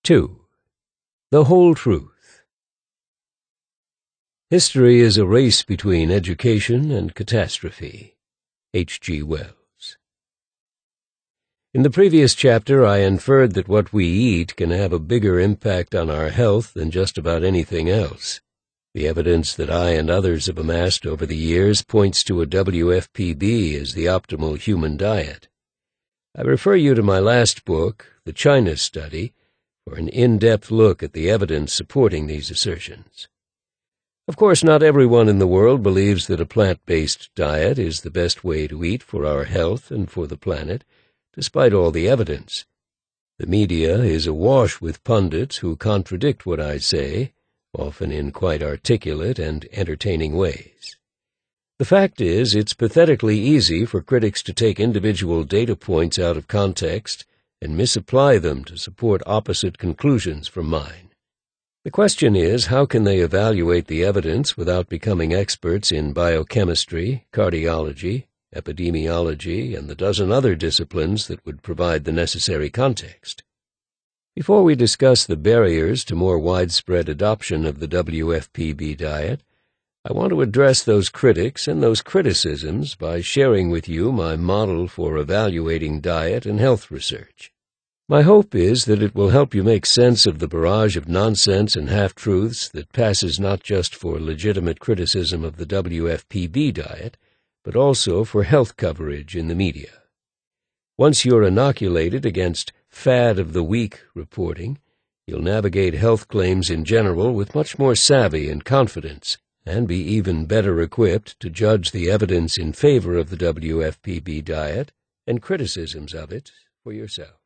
2. The Whole Truth. History is a race between education and catastrophe. H.G. Wells. In the previous chapter, I inferred that what we eat can have a bigger impact on our health than just about anything else. The evidence that I and others have amassed over the years points to a WFPB as the optimal human diet. I refer you to my last book, The China Study, for an in-depth look at the evidence supporting these assertions. Of course, not everyone in the world believes that a plant-based diet is the best way to eat for our health and for the planet, despite all the evidence. The media is awash with pundits who contradict what I say, often in quite articulate and entertaining ways. The fact is, it's pathetically easy for critics to take individual data points out of context and misapply them to support opposite conclusions from mine. The question is, how can they evaluate the evidence without becoming experts in biochemistry, cardiology, epidemiology, and the dozen other disciplines that would provide the necessary context? Before we discuss the barriers to more widespread adoption of the WFPB diet, I want to address those critics and those criticisms by sharing with you my model for evaluating diet and health research. My hope is that it will help you make sense of the barrage of nonsense and half-truths that passes not just for legitimate criticism of the WFPB diet, but also for health coverage in the media. Once you're inoculated against fad-of-the-week reporting, you'll navigate health claims in general with much more savvy and confidence, and be even better equipped to judge the evidence in favor of the WFPB diet and criticisms of it for yourself.